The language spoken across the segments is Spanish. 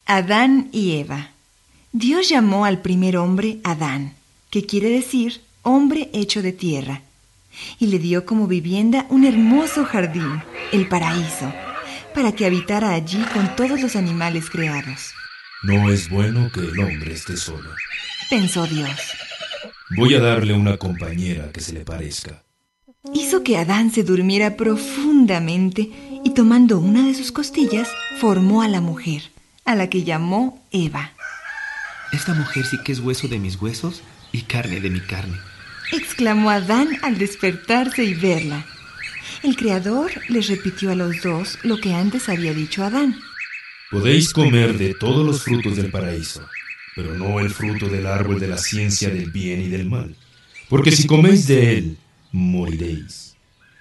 Adán y Eva. Dios llamó al primer hombre Adán, que quiere decir hombre hecho de tierra, y le dio como vivienda un hermoso jardín, el paraíso, para que habitara allí con todos los animales creados. No es bueno que el hombre esté solo, Pensó Dios. voy a darle una compañera que se le parezca. Hizo que Adán se durmiera profundamente y tomando una de sus costillas, formó a la mujer, a la que llamó Eva. Esta mujer sí que es hueso de mis huesos y carne de mi carne. Exclamó Adán al despertarse y verla. El Creador les repitió a los dos lo que antes había dicho Adán. Podéis comer de todos los frutos del paraíso, pero no el fruto del árbol de la ciencia del bien y del mal, porque si coméis de él, moriréis.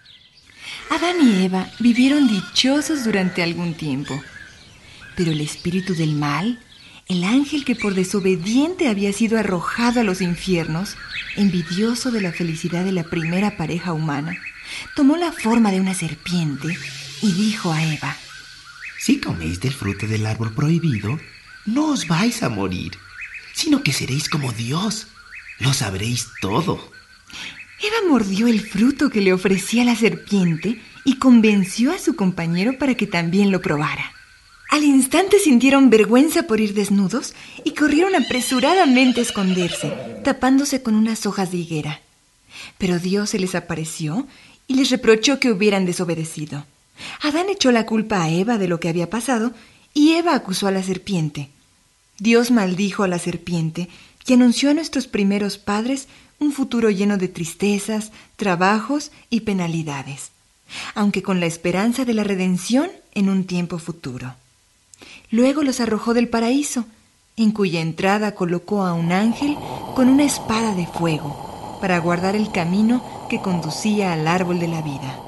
Adán y Eva vivieron dichosos durante algún tiempo, pero el espíritu del mal, el ángel que por desobediente había sido arrojado a los infiernos, envidioso de la felicidad de la primera pareja humana, tomó la forma de una serpiente y dijo a Eva: Si coméis del fruto del árbol prohibido, no os vais a morir, sino que seréis como Dios, lo sabréis todo. Eva mordió el fruto que le ofrecía la serpiente y convenció a su compañero para que también lo probara. Al instante sintieron vergüenza por ir desnudos y corrieron apresuradamente a esconderse, tapándose con unas hojas de higuera. Pero Dios se les apareció y les reprochó que hubieran desobedecido. Adán echó la culpa a Eva de lo que había pasado y Eva acusó a la serpiente. Dios maldijo a la serpiente y anunció a nuestros primeros padres un futuro lleno de tristezas, trabajos y penalidades, aunque con la esperanza de la redención en un tiempo futuro. Luego los arrojó del paraíso, en cuya entrada colocó a un ángel con una espada de fuego para guardar el camino que conducía al árbol de la vida.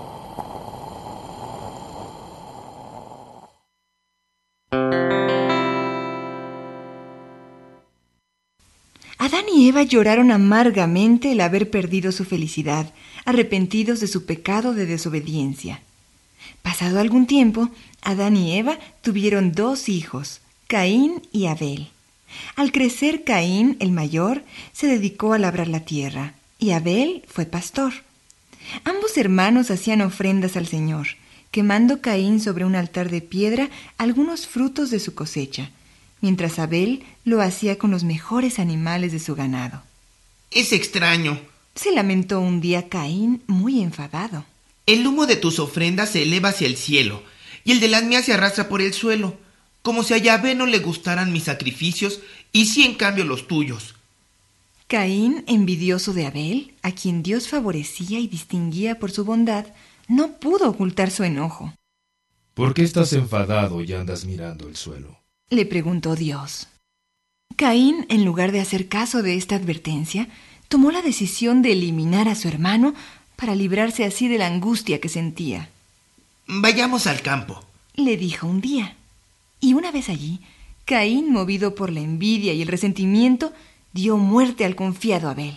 Adán y Eva lloraron amargamente el haber perdido su felicidad, arrepentidos de su pecado de desobediencia. Pasado algún tiempo, Adán y Eva tuvieron 2 hijos, Caín y Abel. Al crecer Caín, el mayor, se dedicó a labrar la tierra, y Abel fue pastor. Ambos hermanos hacían ofrendas al Señor, quemando Caín sobre un altar de piedra algunos frutos de su cosecha, mientras Abel lo hacía con los mejores animales de su ganado. Es extraño. Se lamentó un día Caín, muy enfadado. El humo de tus ofrendas se eleva hacia el cielo, y el de las mías se arrastra por el suelo, como si a Yahvé no le gustaran mis sacrificios, y sí en cambio los tuyos. Caín, envidioso de Abel, a quien Dios favorecía y distinguía por su bondad, no pudo ocultar su enojo. ¿Por qué estás enfadado y andas mirando el suelo? Le preguntó Dios. Caín, en lugar de hacer caso de esta advertencia, tomó la decisión de eliminar a su hermano para librarse así de la angustia que sentía. Vayamos al campo, Le dijo un día. Y una vez allí, Caín, movido por la envidia y el resentimiento, dio muerte al confiado Abel.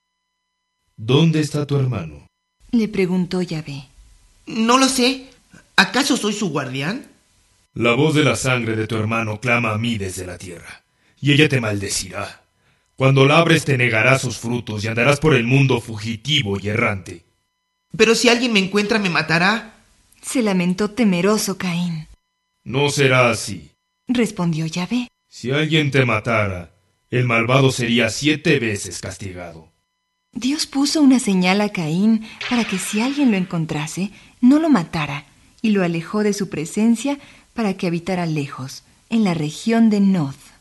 ¿Dónde está tu hermano? Le preguntó Yahvé. No lo sé. ¿Acaso soy su guardián? La voz de la sangre de tu hermano clama a mí desde la tierra, y ella te maldecirá. Cuando labres te negará sus frutos y andarás por el mundo fugitivo y errante. Pero si alguien me encuentra me matará. Se lamentó temeroso Caín. No será así. Respondió Yahvé. Si alguien te matara, el malvado sería 7 veces castigado. Dios puso una señal a Caín para que si alguien lo encontrase, no lo matara, y lo alejó de su presencia para que habitara lejos, en la región de Nod.